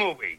movie.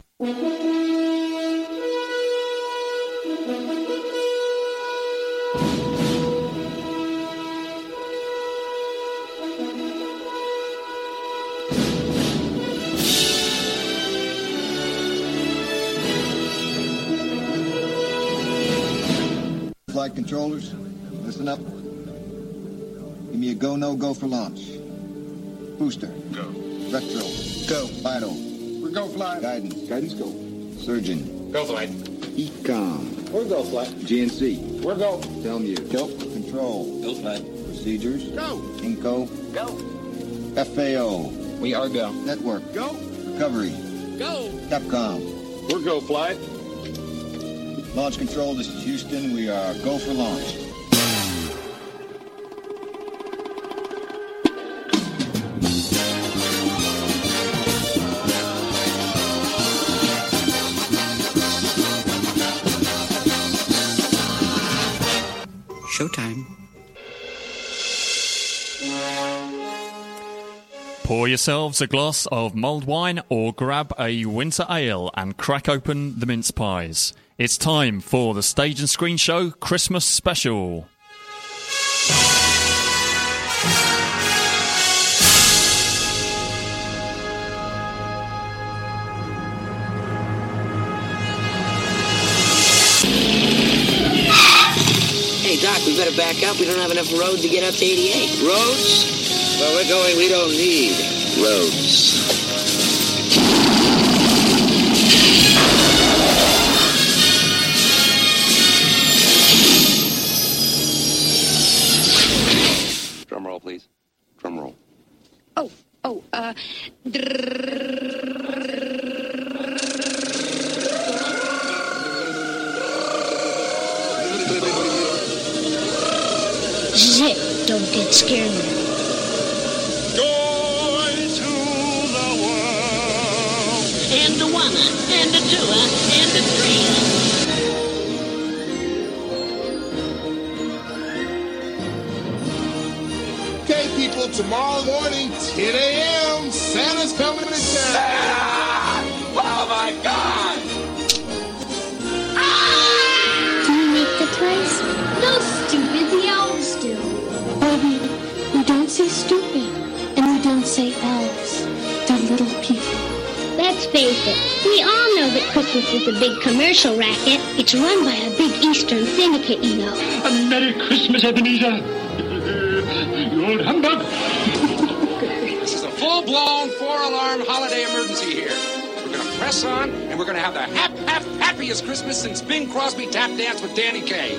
Flight controllers, listen up. Give me a go, no-go for launch. Booster. Go. Retro. Go. Vital. We're go flight. Guidance. Guidance go. Surgeon. Go flight. Ecom. We're go flight. GNC. We're go. Telmu. Go. Control. Go flight. Procedures. Go. Inco. Go. FAO. We are go. Network. Go. Recovery. Go. Capcom. We're go flight. Launch control, this is Houston. We are go for launch. Showtime. Pour yourselves a glass of mulled wine or grab a winter ale and crack open the mince pies. It's time for the Stage and Screen Show Christmas Special. Hey, Doc, we better back up. We don't have enough road to get up to 88. Roads? Where we're going, we don't need roads. Drum roll, please. Drum roll. Zip, don't get scared. Joy to the world. And a one, and a two, and a three. Okay, people, tomorrow morning, 10 a.m., Santa's coming to town. Santa! Oh, my God! Do you make the toys? No, stupid, the elves do. Oh, we don't say stupid, and we don't say elves. They're little people. Let's face it, we all know that Christmas is a big commercial racket. It's run by a big Eastern syndicate, you know. A Merry Christmas, Ebenezer! You old humbug! This is a full-blown, four-alarm holiday emergency here. We're going to press on, and we're going to have the happiest Christmas since Bing Crosby tap danced with Danny Kaye.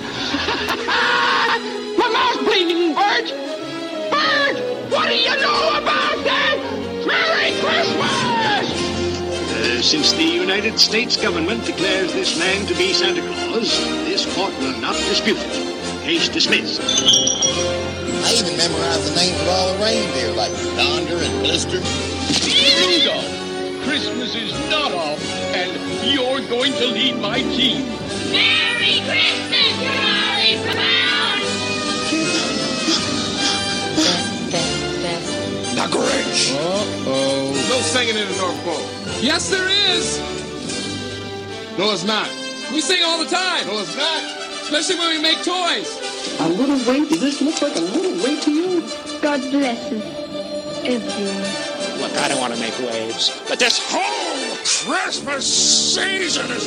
My mouth's bleeding, Bert! Bert! What do you know about that? Merry Christmas! Since the United States government declares this man to be Santa Claus, this court will not dispute it. Case dismissed. I even memorized the names of all the reindeer, like Donder and Blister. Rudolph, Christmas is not off, and you're going to lead my team. Merry Christmas, Charlie Brown! The Grinch. Uh-oh. No singing in the North Pole. Yes, there is. No, it's not. We sing all the time, No, it's not. especially when we make toys. A little weight? Does this look like a little weight to you? God bless us, everyone. Look, I don't want to make waves, but this whole Christmas season is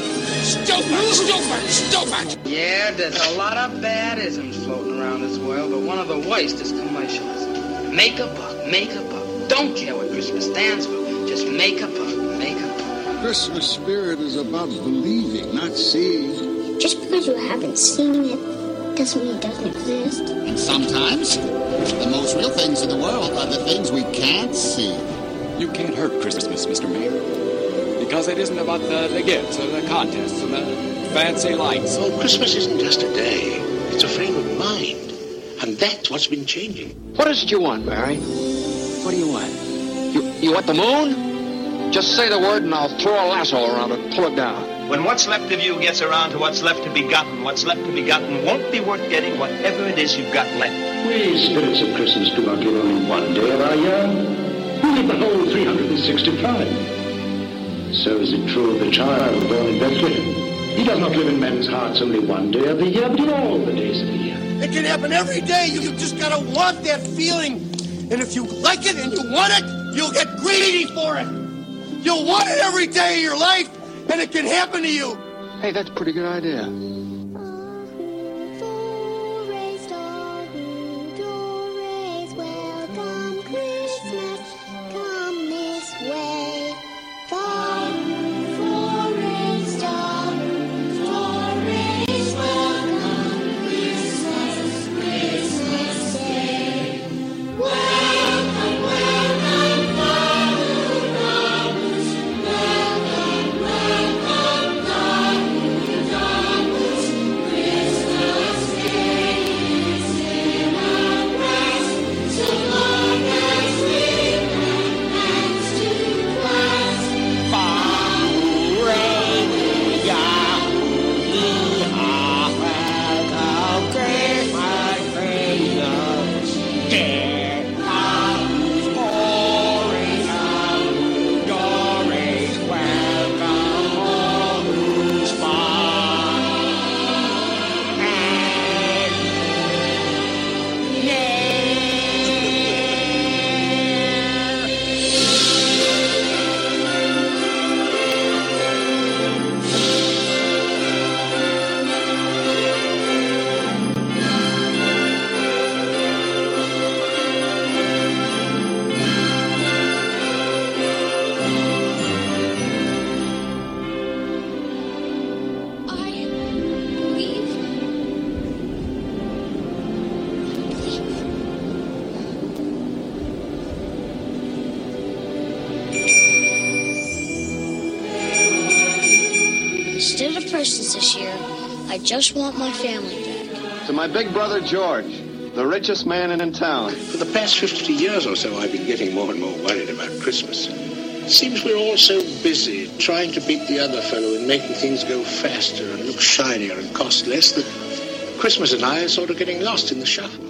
stupid. Yeah, there's a lot of bad isms floating around this world, but one of the worst is commercials. Make a buck, make a buck. Don't care what Christmas stands for. Just make a buck, make a buck. Christmas spirit is about believing, not seeing. Just because you haven't seen it doesn't mean it doesn't exist. And sometimes, the most real things in the world are the things we can't see. You can't hurt Christmas, Mr. Mayor, because it isn't about the gifts and the contests and the fancy lights. Oh, Christmas isn't just a day. It's a frame of mind. And that's what's been changing. What is it you want, Barry? What do you want? You want the moon? Just say the word and I'll throw a lasso around it and pull it down. When what's left of you gets around to what's left to be gotten, what's left to be gotten won't be worth getting whatever it is you've got left. We spirits of Christmas do not live only one day of our year. We live the whole 365. So is it true of the child born in Bethlehem. He does not live in men's hearts only one day of the year, but in all the days of the year. It can happen every day. You just gotta want that feeling. And if you like it and you want it, you'll get greedy for it. You'll want it every day of your life, and it can happen to you. Hey, that's a pretty good idea. Instead of presents this year, I just want my family back. To my big brother George, the richest man in town. For the past 50 years or so, I've been getting more and more worried about Christmas. It seems we're all so busy trying to beat the other fellow and making things go faster and look shinier and cost less that Christmas and I are sort of getting lost in the shuffle.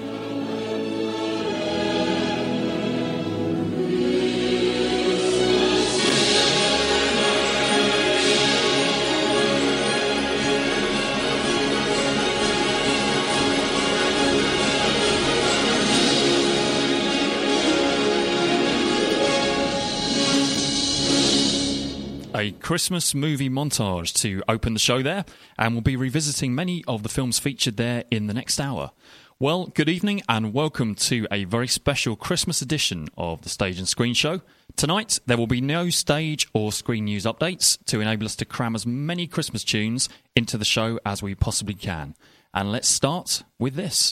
A Christmas movie montage to open the show there, and we'll be revisiting many of the films featured there in the next hour. Well, good evening and welcome to a very special Christmas edition of the Stage and Screen Show. Tonight, there will be no stage or screen news updates to enable us to cram as many Christmas tunes into the show as we possibly can. And let's start with this.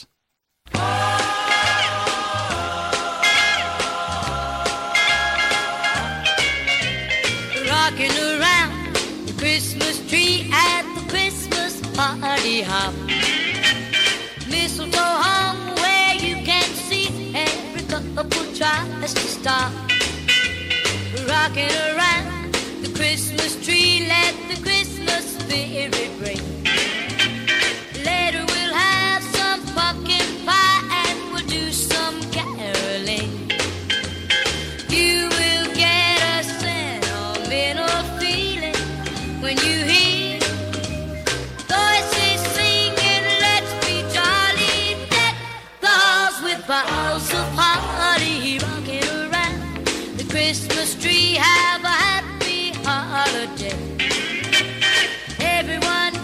Rocking around the Christmas tree at the Christmas party hop. Mistletoe hung where you can see every couple tries to stop. Rocking around the Christmas tree, let the Christmas spirit ring. Later we'll have some pumpkin pie and we'll do some caroling. You will get a sentimental feeling when you hear voices singing, let's be jolly, deck the halls with boughs of holly. Rocking around the Christmas tree, have a happy holiday. Everyone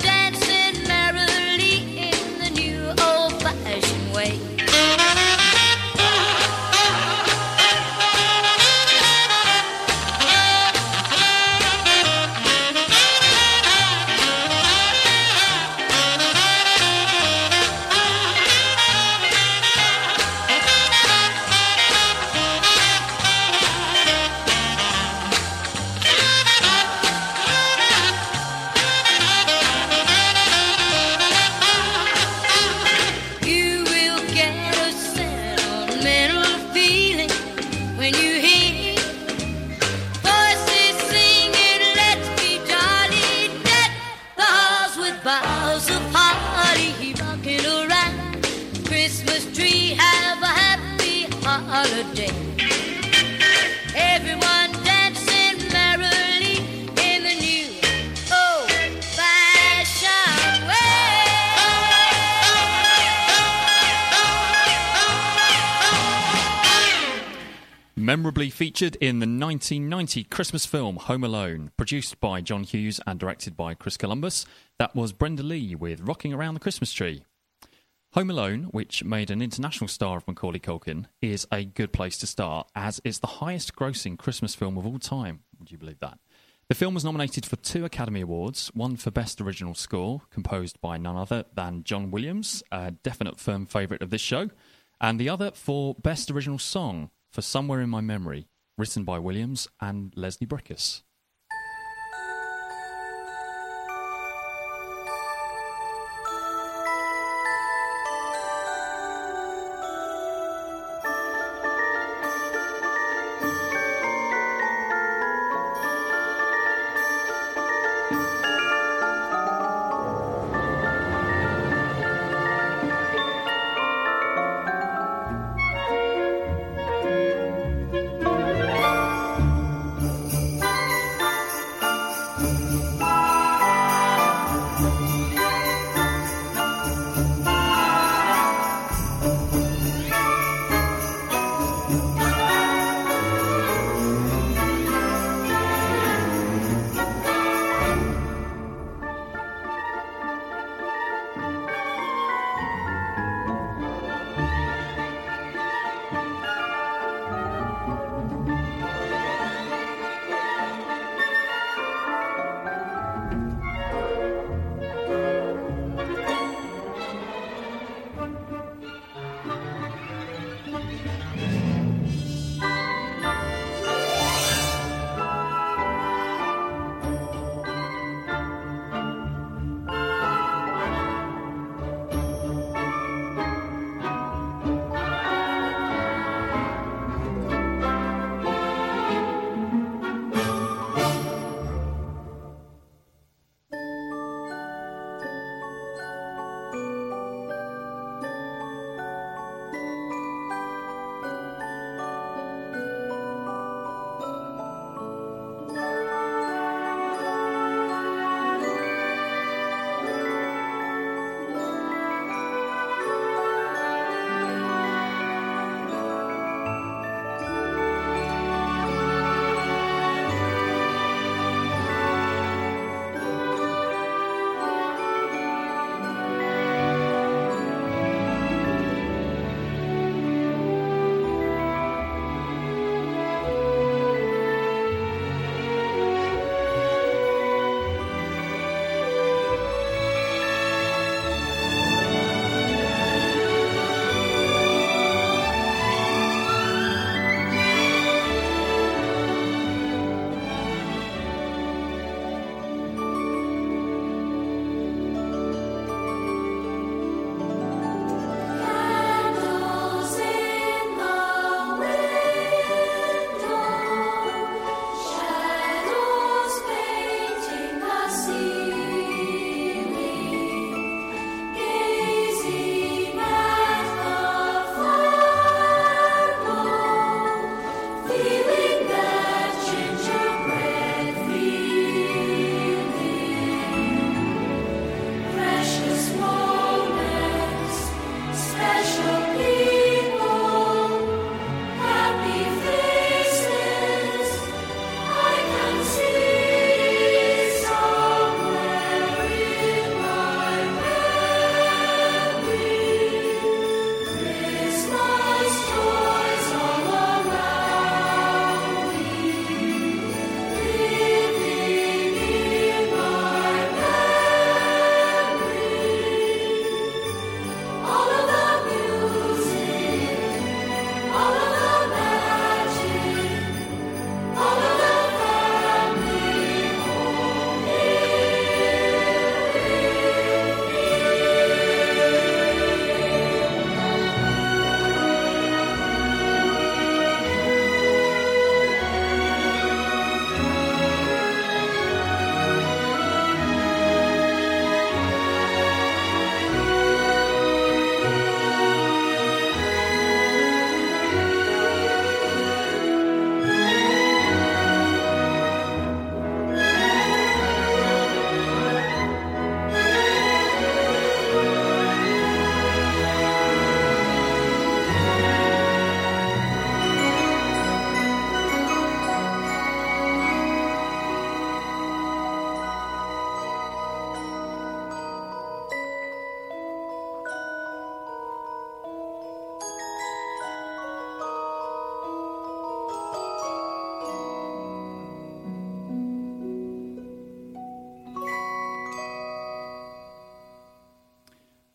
Memorably featured in the 1990 Christmas film Home Alone, produced by John Hughes and directed by Chris Columbus, that was Brenda Lee with Rocking Around the Christmas Tree. Home Alone, which made an international star of Macaulay Culkin, is a good place to start, as it's the highest grossing Christmas film of all time. Would you believe that? The film was nominated for 2 Academy Awards, one for Best Original Score, composed by none other than John Williams, a definite firm favourite of this show, and the other for Best Original Song for Somewhere in My Memory, written by Williams and Leslie Bricusse.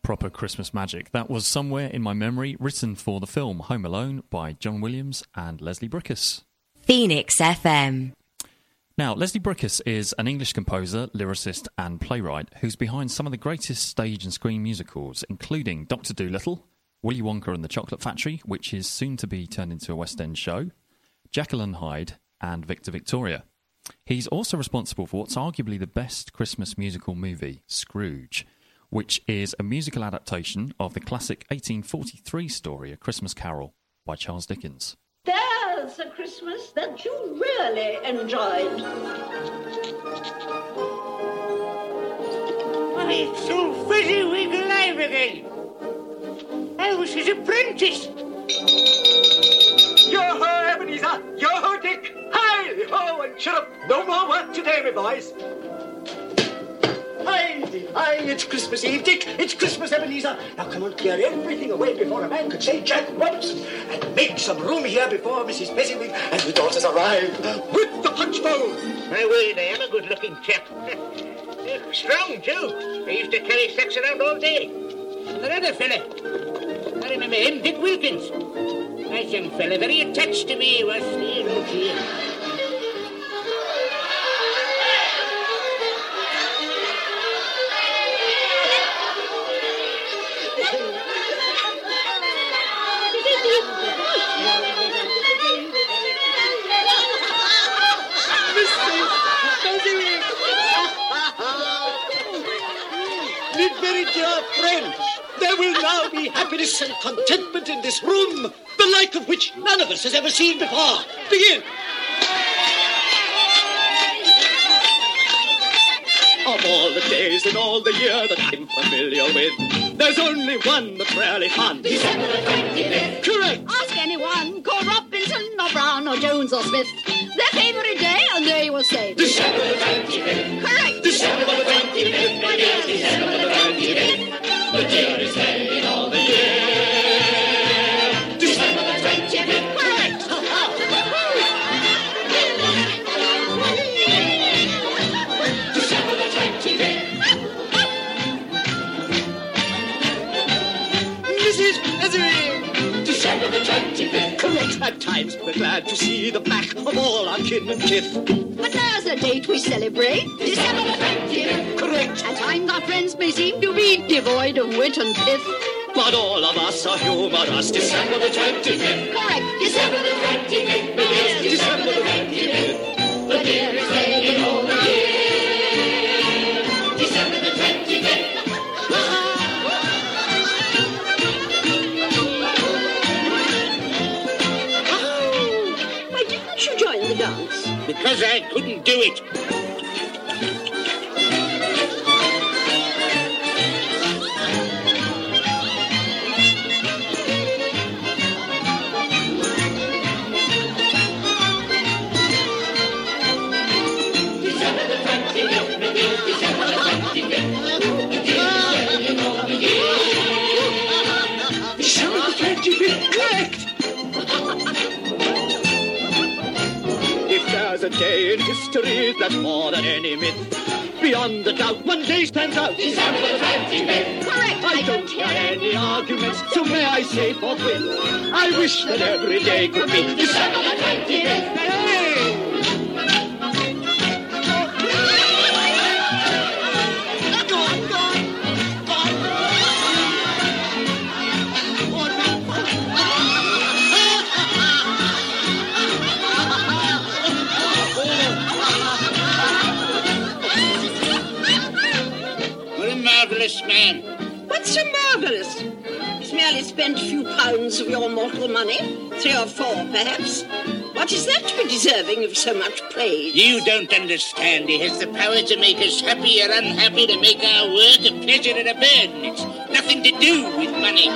proper Christmas magic. That was Somewhere in My Memory, written for the film Home Alone by John Williams and Leslie Bricusse. Phoenix FM. Now, Leslie Bricusse is an English composer, lyricist and playwright who's behind some of the greatest stage and screen musicals, including Dr. Dolittle, Willy Wonka and the Chocolate Factory, which is soon to be turned into a West End show, Jekyll and Hyde, and Victor Victoria. He's also responsible for what's arguably the best Christmas musical movie, Scrooge, which is a musical adaptation of the classic 1843 story A Christmas Carol by Charles Dickens. There's a Christmas that you really enjoyed. It's so fezziwig alive again. I was his apprentice. Yo-ho, Ebenezer! Yo-ho, Dick! Hi-ho, and shut up! No more work today, my boys! Hi, it's Christmas Eve, Dick. It's Christmas, Ebenezer. Now, come on, clear everything away before a man could say Jack Robinson, and make some room here before Mrs. Fezziwig and the daughters arrive with the punch bowl. My word, I am a good-looking chap. Strong, too. I used to carry sacks around all day. Another fella. I remember him, Dick Wilkins. Nice young fella, very attached to me, was he? Look here. Very dear friends, there will now be happiness and contentment in this room, the like of which none of us has ever seen before. Begin. Of all the days in all the year that I'm familiar with, there's only one that's really fun. December the 25th. Correct. Ask anyone, call Robinson or Brown or Jones or Smith, their favourite day, and they will say December the 25th. Correct. December the 25th. My dear, December the 25th. The dearest day in all the year. December the 25th. Correct. December the 25th. Mrs. Fezziwig. December the 25th. Correct. At times we're glad to see the back of all our kin and kith. But there's a date we celebrate, December the 20th. Correct. At times our friends may seem to be devoid of wit and pith. But all of us are humorous. December the 25th. Correct. December the 25th. Yes, December the 25th. The dearest day in all the year. December the 25th. Why didn't you join the dance? Because I couldn't do it. If there's a day in history that's more than any myth, beyond the doubt, one day stands out. December the 25th. Correct. I don't hear any arguments, so may I say forthwith, I wish that every day could be December the 25th. Marvellous man. What's so marvellous? He's merely spent a few pounds of your mortal money, 3 or 4 perhaps. What is that to be deserving of so much praise? You don't understand. He has the power to make us happy or unhappy, to make our work a pleasure or a burden. It's nothing to do with money.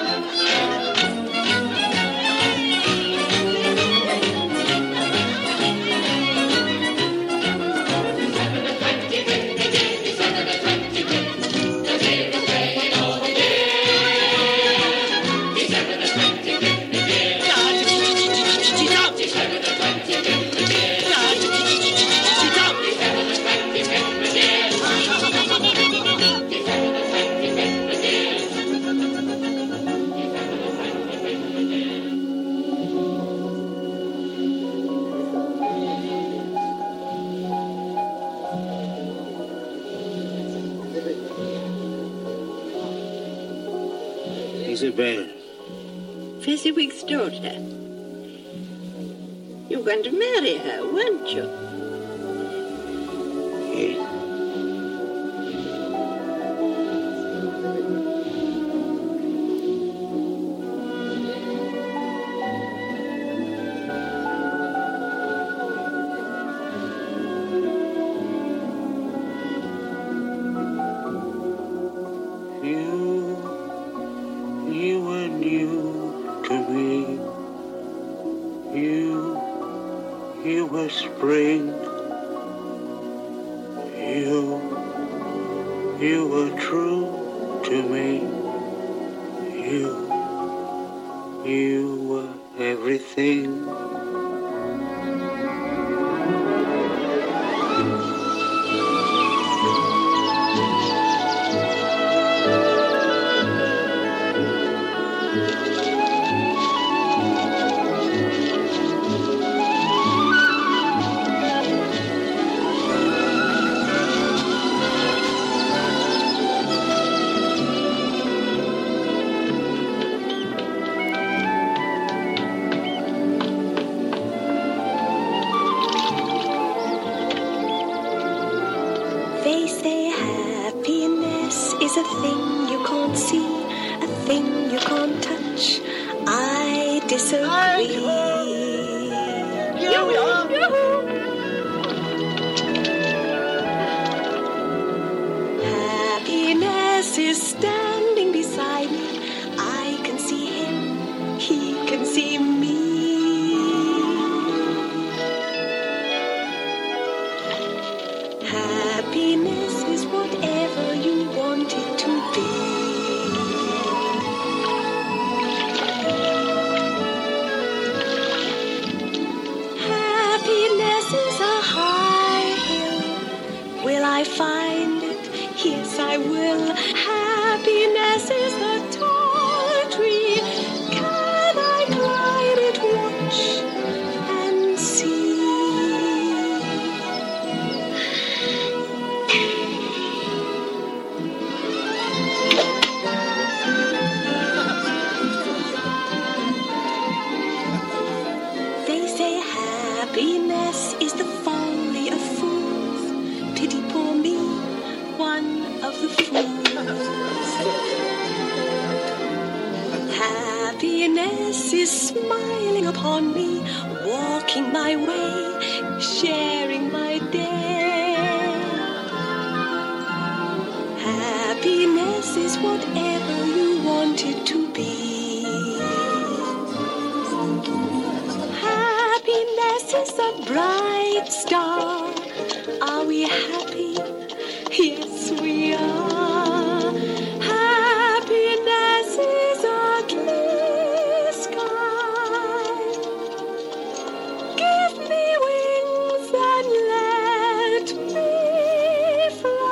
Isabel. Fezziwig's daughter. You were going to marry her, weren't you? Yes. You were new to me. You were spring. You were true to me. You were everything. They say happiness is a thing you can't see, a thing you can't touch. I disagree. Happiness is standing beside me. I can see him, he can see me. Happiness is whatever you want it to be. Happiness is a high hill. Will I find it? Yes, I will. Happiness is a tall tree. Can I climb it? Watch and see. They say happiness is the folly of fools. Pity poor me, one of the fools. Happiness is smiling upon me, walking my way, sharing my day. Happiness is whatever you want it to be. Happiness is a bright star. Are we happy? Yes, we are. Happiness is a clear sky. Give me wings and let me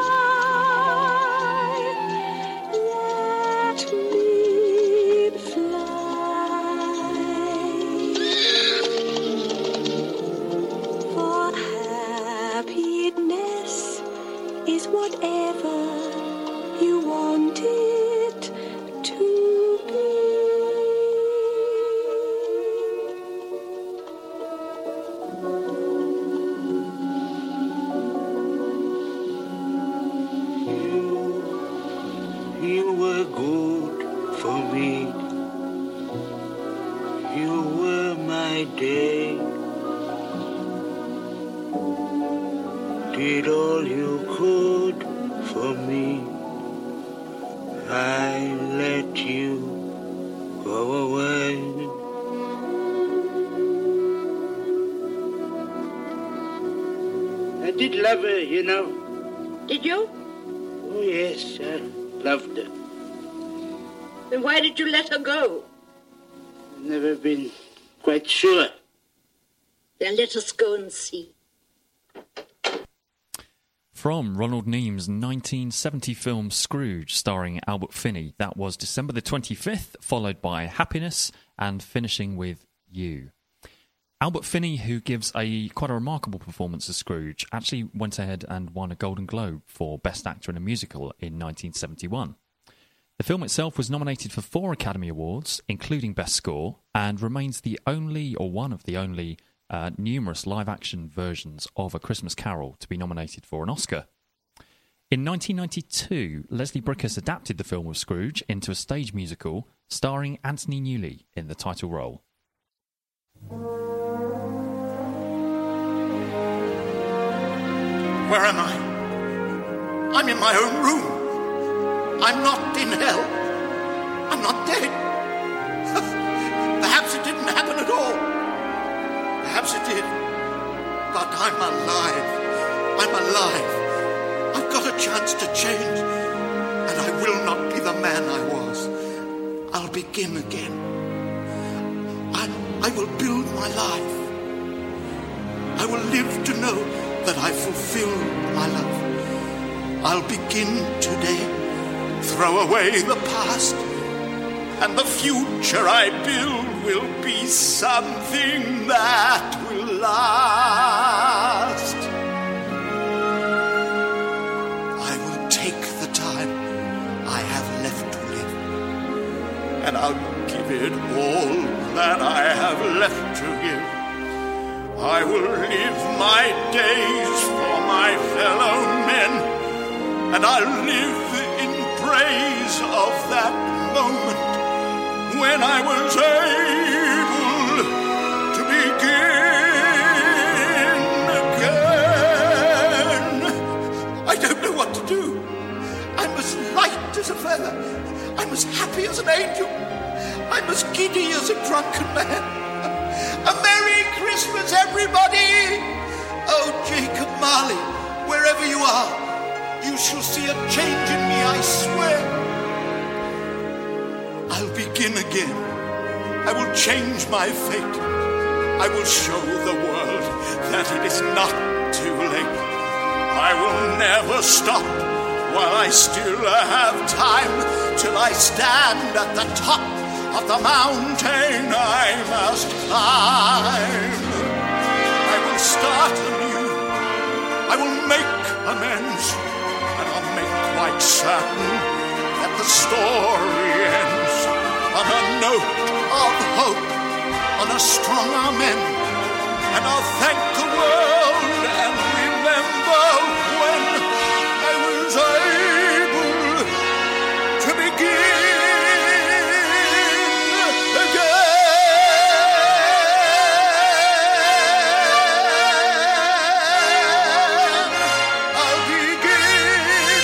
fly. Let me fly. For happiness is whatever you want it to be. You were good for me. You were my day. Did all you could for me. I let you go away. I did love her, you know. Did you? Oh, yes, I loved her. Then why did you let her go? Never been quite sure. Then let us go and see. From Ronald Neam's 1970 film Scrooge, starring Albert Finney, that was December the 25th, followed by Happiness, and finishing with You. Albert Finney, who gives quite a remarkable performance as Scrooge, actually went ahead and won a Golden Globe for Best Actor in a Musical in 1971. The film itself was nominated for 4 Academy Awards, including Best Score, and remains the only, or one of the only, numerous live-action versions of A Christmas Carol to be nominated for an Oscar. In 1992, Leslie Bricusse adapted the film of Scrooge into a stage musical starring Anthony Newley in the title role. Where am I? I'm in my own room. I'm not in hell. I'm not dead. Perhaps it didn't happen at all. Perhaps it did. But I'm alive. I'm alive. I've got a chance to change. And I will not be the man I was. I'll begin again. I will build my life. I will live to know that I fulfilled my love. I'll begin today. Throw away the past, and the future I build will be something that will last. I will take the time I have left to live, and I'll give it all that I have left to give. I will live my days for my fellow men, and I'll live in praise of that moment when I was able to begin again. I don't know what to do. I'm as light as a feather. I'm as happy as an angel. I'm as giddy as a drunken man. A Merry Christmas, everybody! Oh, Jacob Marley, wherever you are, you shall see a change in me, I swear. I'll begin again. I will change my fate. I will show the world that it is not too late. I will never stop while I still have time, till I stand at the top of the mountain I must climb. I will start anew. I will make amends. I'll make quite certain that the story ends on a note of hope, on a strong amen. And I'll thank the world and remember when I was able to begin again. I'll begin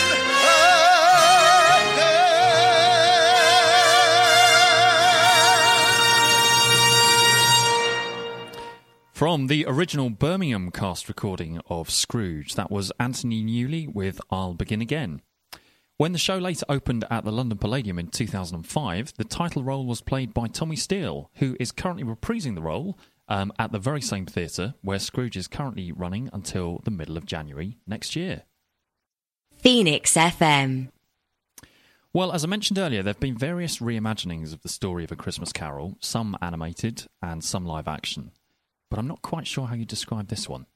From the original Birmingham cast recording of Scrooge, that was Anthony Newley with I'll Begin Again. When the show later opened at the London Palladium in 2005, the title role was played by Tommy Steele, who is currently reprising the role at the very same theatre where Scrooge is currently running until the middle of January next year. Phoenix FM. Well, as I mentioned earlier, there have been various reimaginings of the story of A Christmas Carol, some animated and some live action. But I'm not quite sure how you describe this one.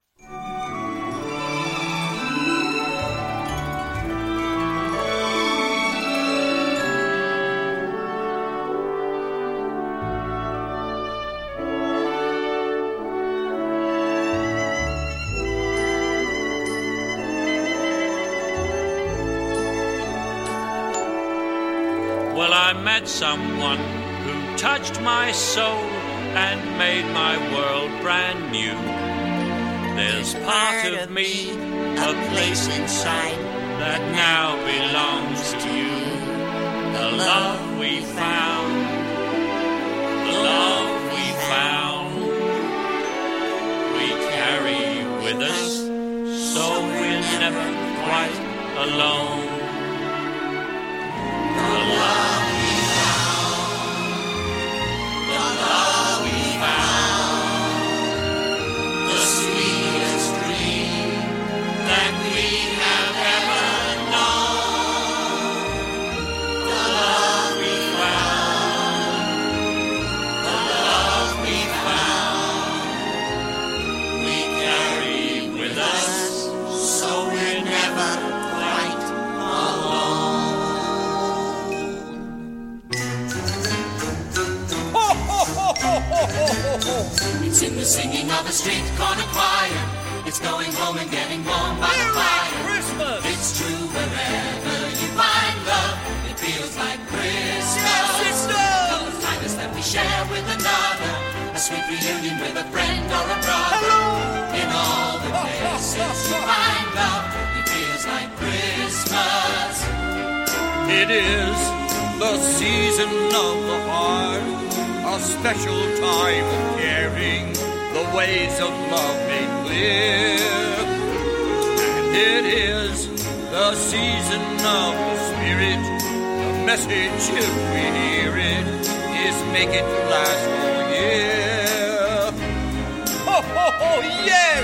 Well, I met someone who touched my soul and made my world brand new. There's part of me, a place inside, that now belongs to you. The love we found, the love we found, we carry with us, so we're never quite alone. The love we found, the love we found, the sweetest dream that we have ever known. The love we found, It's in the singing of a street corner choir. It's going home and getting warm by the fire. Christmas! It's true wherever you find love. It feels like Christmas. Yes, it does! The kindness that we share with another. A sweet reunion with a friend or a brother. Hello! In all the places you find love. It feels like Christmas. It is the season of the heart, a special time of caring, the ways of love made clear. And it is the season of the spirit, the message, if we hear it, is make it last all year. Ho, ho, ho, yes!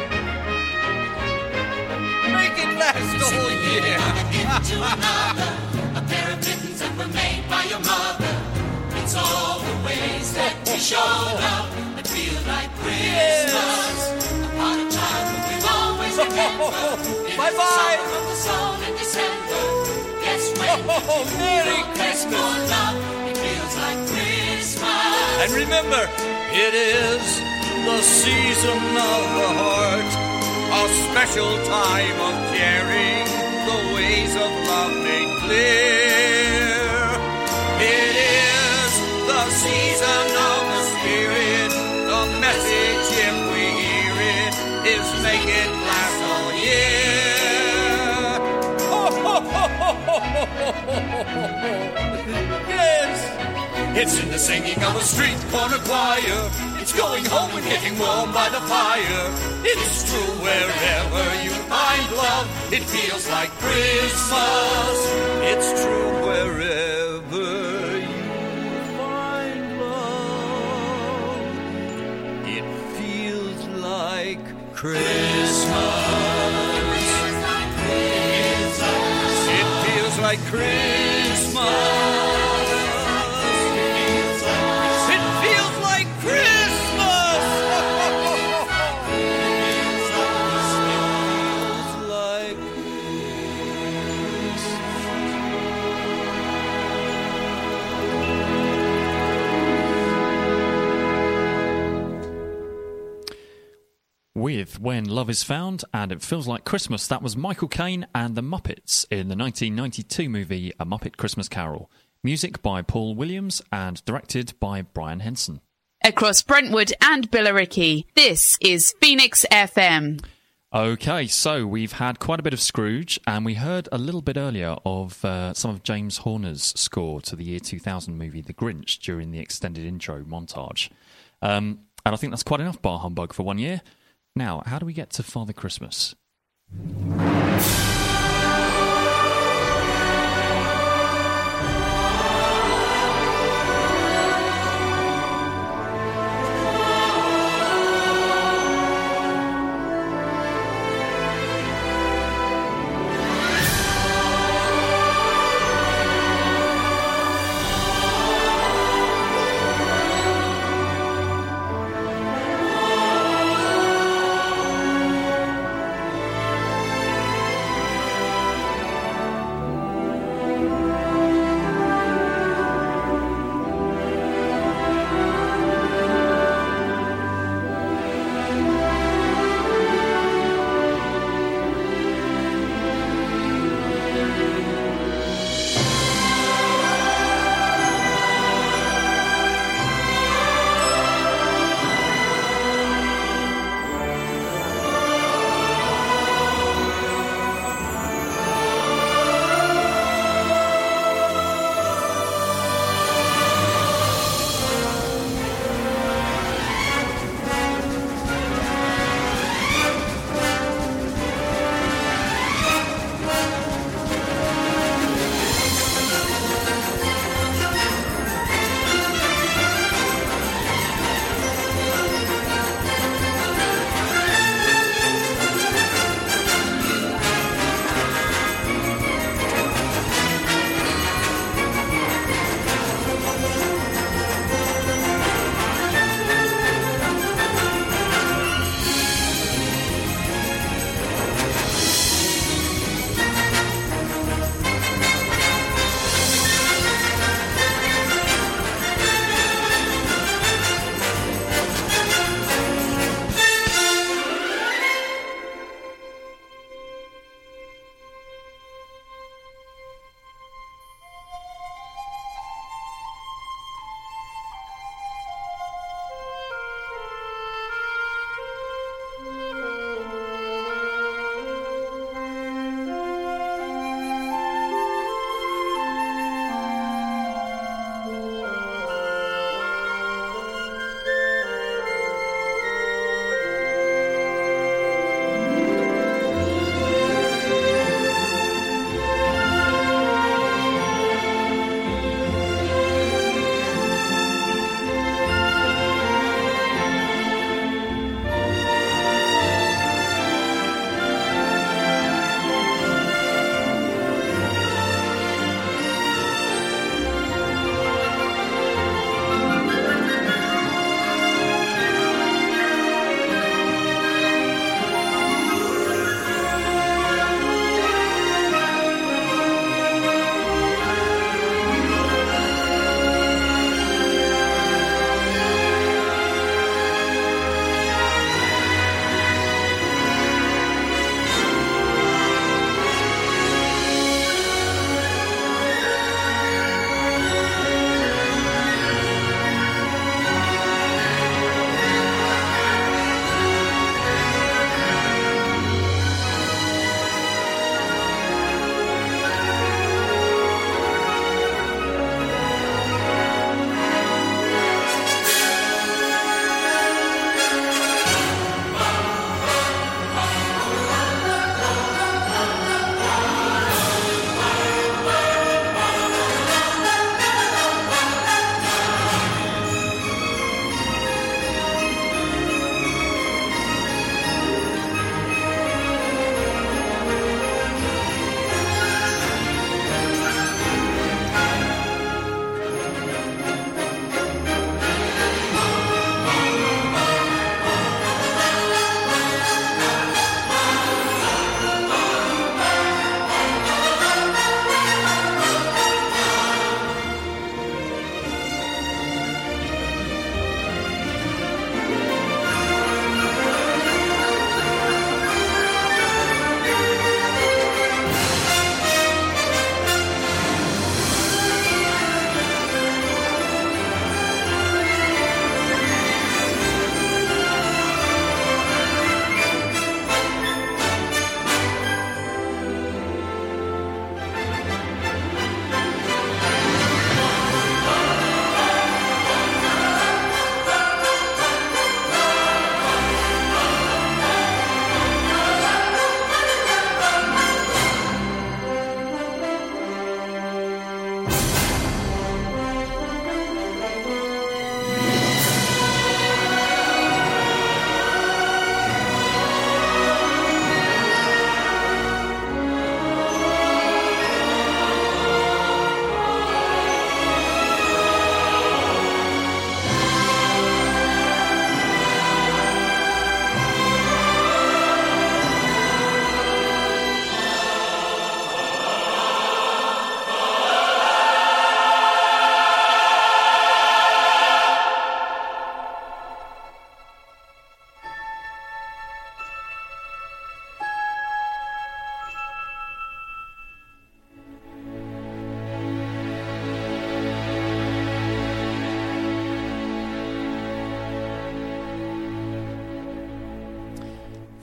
Make it last all year. Into another, a pair of mittens that were made by your mother. It's all the ways that we show love that feel like Christmas. A part of childhood we've always remembered. Bye bye. Of the soul in December. Guess when Merry Christmas. more love, it feels like Christmas. And remember, it is the season of the heart, a special time of caring, the ways of love made clear. It is the season of the spirit, the message, if we hear it, is make it last all year. Ho, ho, ho, ho, ho, ho, ho, ho. Yes! It's in the singing of a street corner choir. It's going home and getting warm by the fire. It's true wherever you find love. It feels like Christmas. It's true wherever you find love. It feels like Christmas. It feels like Christmas. With When Love Is Found and It Feels Like Christmas, that was Michael Caine and the Muppets in the 1992 movie A Muppet Christmas Carol. Music by Paul Williams and directed by Brian Henson. Across Brentwood and Billericay, this is Phoenix FM. Okay, so we've had quite a bit of Scrooge, and we heard a little bit earlier of some of James Horner's score to the year 2000 movie The Grinch during the extended intro montage. And I think that's quite enough bar humbug for 1 year. Now, how do we get to Father Christmas?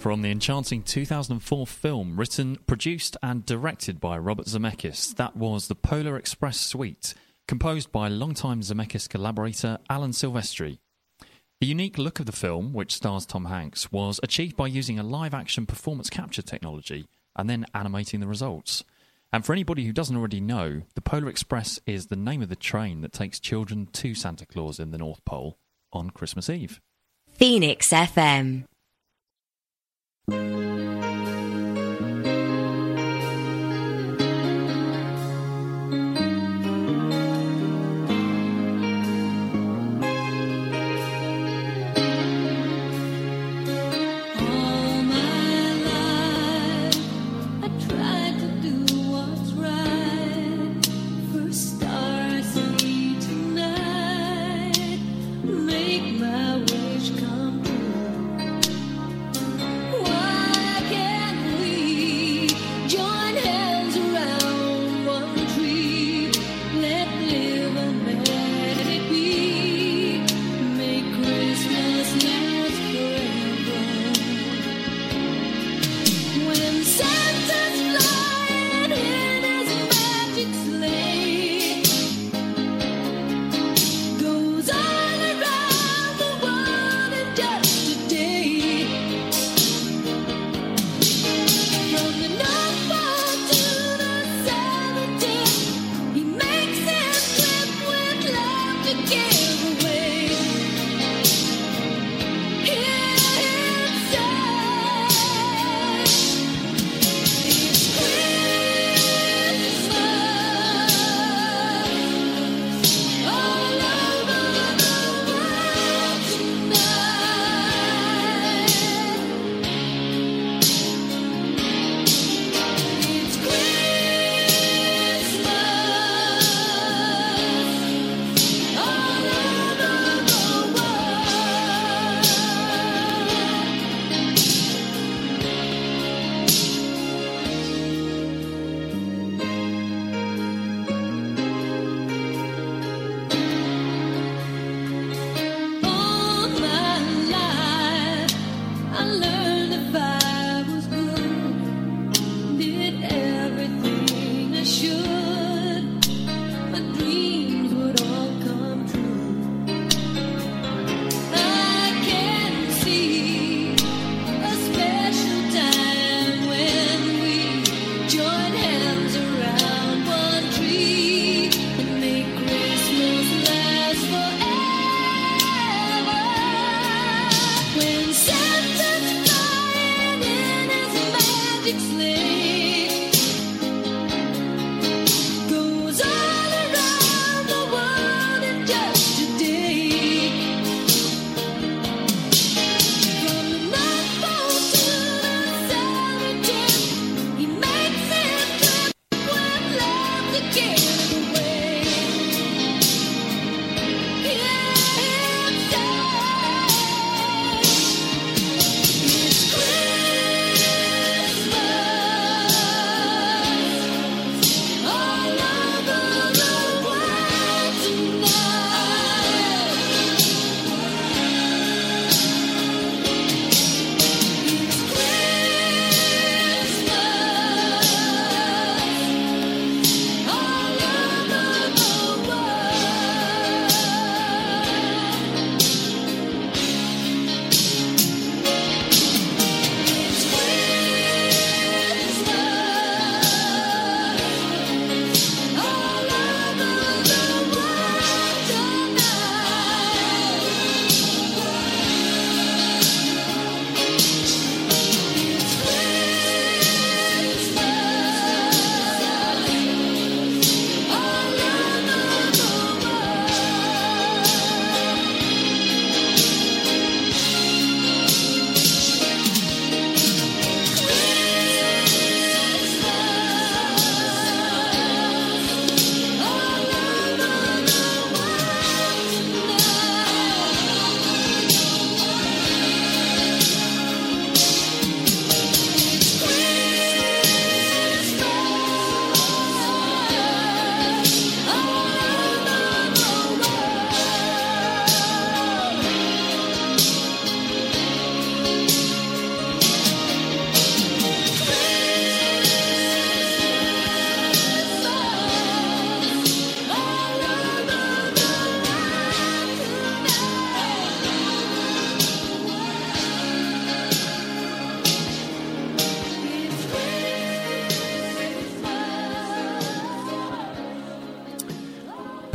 from the enchanting 2004 film written, produced and directed by Robert Zemeckis. That was The Polar Express Suite, composed by longtime Zemeckis collaborator Alan Silvestri. The unique look of the film, which stars Tom Hanks, was achieved by using a live-action performance capture technology and then animating the results. And for anybody who doesn't already know, the Polar Express is the name of the train that takes children to Santa Claus in the North Pole on Christmas Eve. Phoenix FM. Make my wish come true. Why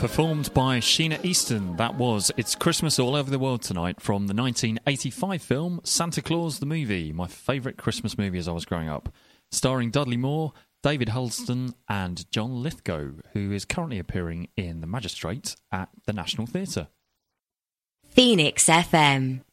Performed by Sheena Easton, that was It's Christmas All Over the World Tonight from the 1985 film Santa Claus the Movie, my favourite Christmas movie as I was growing up, starring Dudley Moore, David Huddleston and John Lithgow, who is currently appearing in The Magistrate at the National Theatre. Phoenix FM.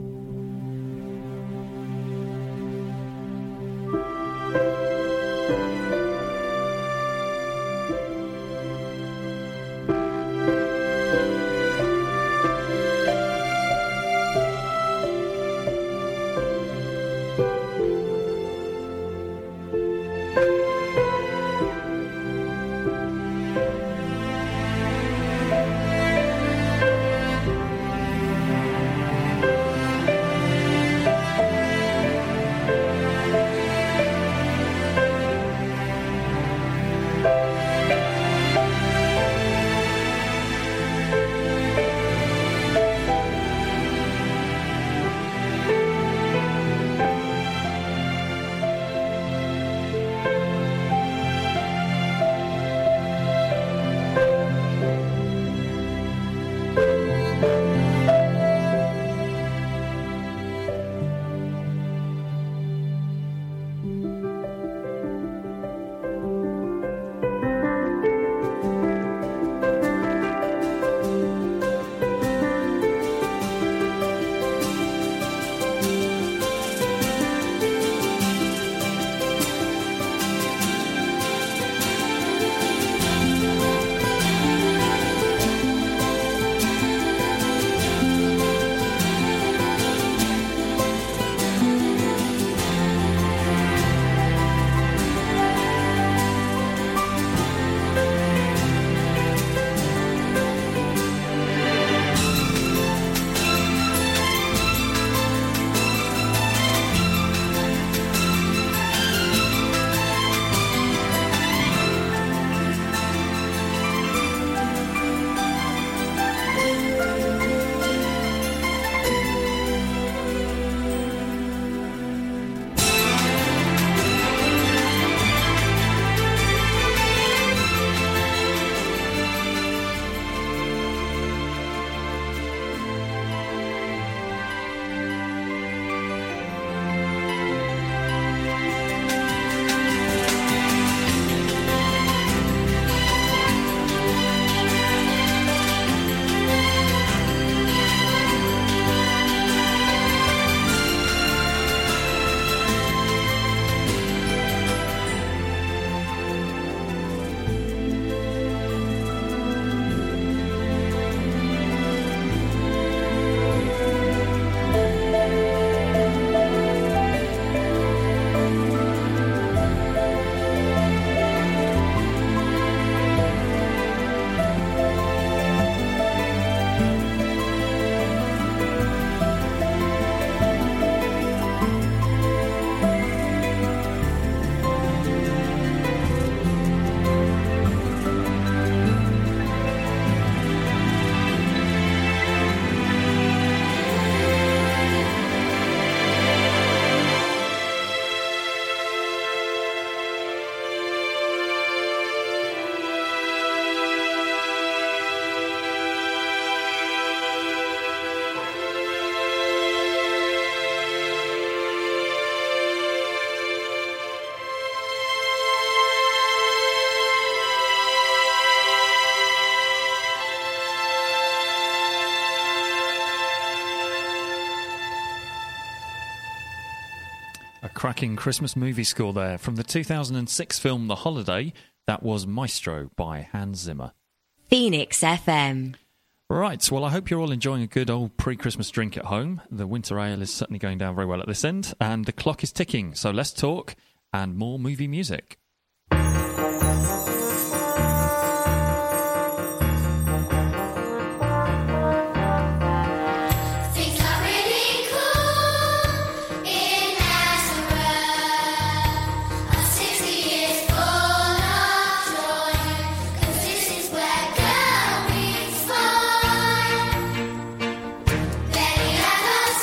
Cracking Christmas movie score there from the 2006 film The Holiday. That was Maestro by Hans Zimmer. Phoenix FM. Right, well, I hope you're all enjoying a good old pre-Christmas drink at home. The winter ale is certainly going down very well at this end, and the clock is ticking, so let's talk and more movie music.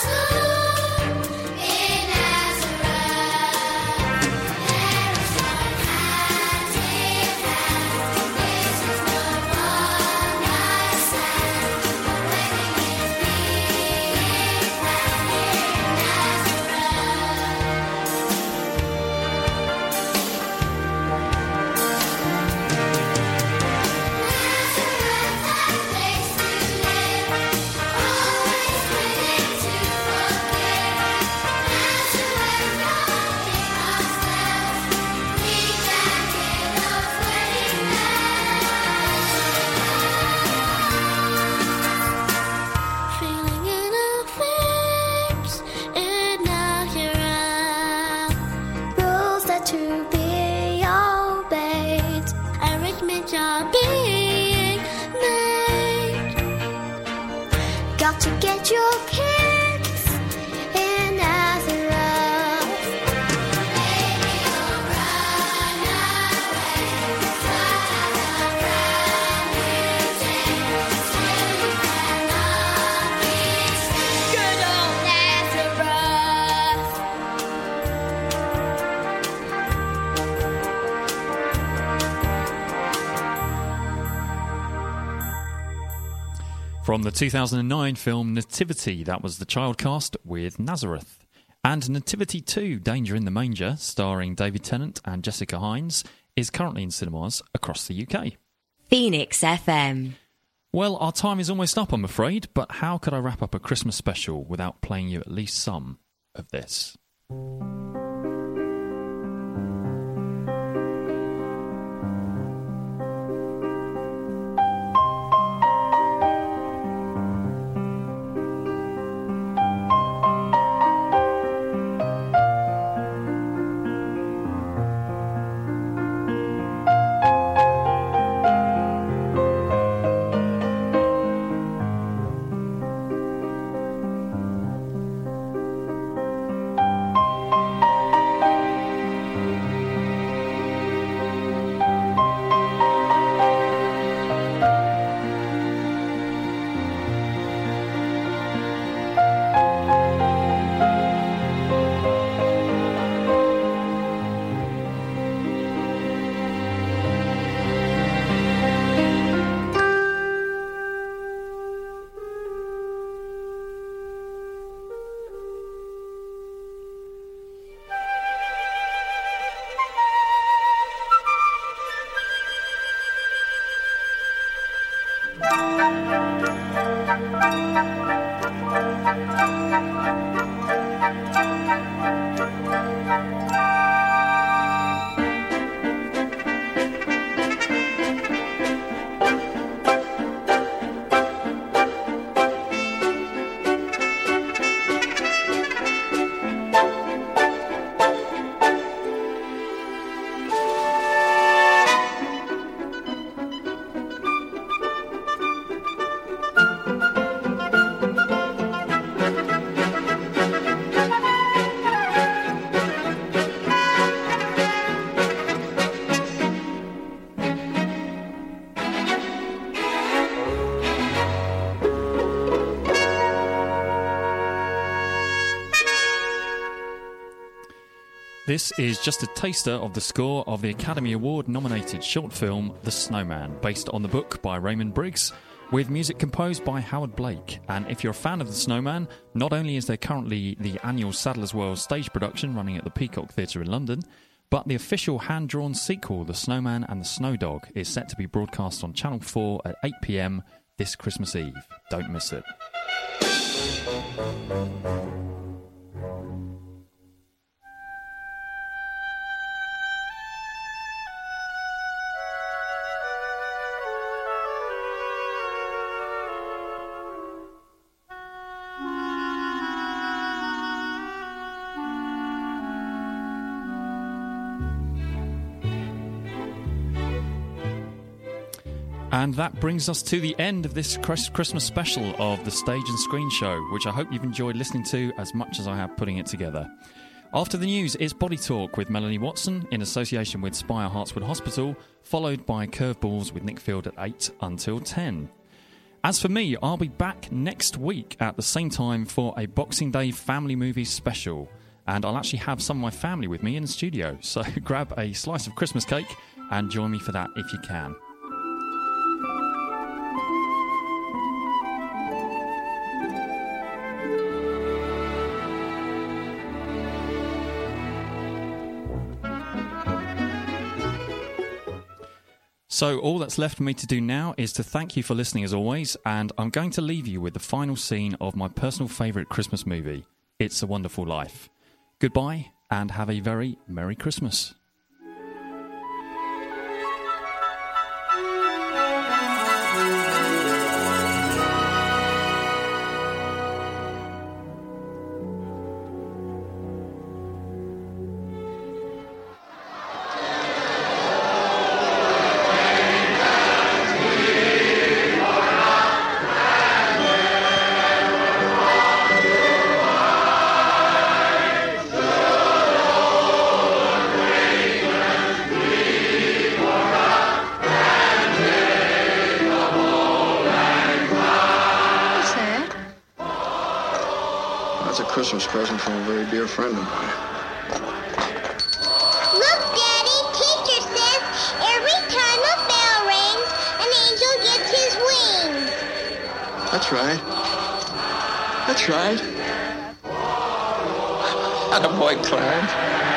There Start to get your kicks in Nazareth. Baby, you'll run away, start a brand new day. Still you cannot be saved. Good old Nazareth. From the 2009 film Nativity, that was the child cast with Nazareth. And Nativity 2, Danger in the Manger, starring David Tennant and Jessica Hines, is currently in cinemas across the UK. Phoenix FM. Well, our time is almost up, I'm afraid, but how could I wrap up a Christmas special without playing you at least some of this? This is just a taster of the score of the Academy Award-nominated short film The Snowman, based on the book by Raymond Briggs, with music composed by Howard Blake. And if you're a fan of The Snowman, not only is there currently the annual Sadler's Wells stage production running at the Peacock Theatre in London, but the official hand-drawn sequel, The Snowman and the Snow Dog, is set to be broadcast on Channel 4 at 8 p.m. this Christmas Eve. Don't miss it. And that brings us to the end of this Christmas special of the Stage and Screen Show, which I hope you've enjoyed listening to as much as I have putting it together. After the news is Body Talk with Melanie Watson in association with Spire Hartswood Hospital, followed by Curveballs with Nick Field at 8 until 10. As for me, I'll be back next week at the same time for a Boxing Day family movie special. And I'll actually have some of my family with me in the studio, so grab a slice of Christmas cake and join me for that if you can. So all that's left for me to do now is to thank you for listening as always, and I'm going to leave you with the final scene of my personal favourite Christmas movie, It's a Wonderful Life. Goodbye, and have a very Merry Christmas. That's a Christmas present from a very dear friend of mine. Look, Daddy, teacher says every time a bell rings, an angel gets his wings. That's right. That's right. Attaboy, Clarence.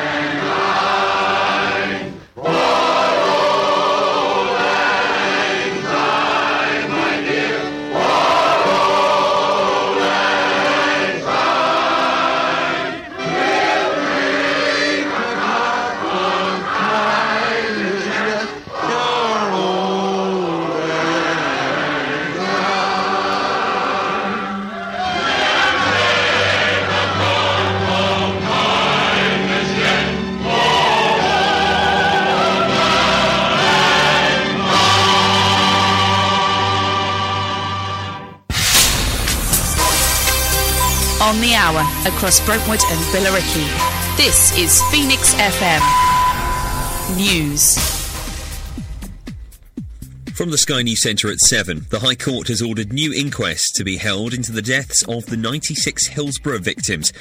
On the hour across Brentwood and Billericay. This is Phoenix FM News. From the Sky News Centre at 7, the High Court has ordered new inquests to be held into the deaths of the 96 Hillsborough victims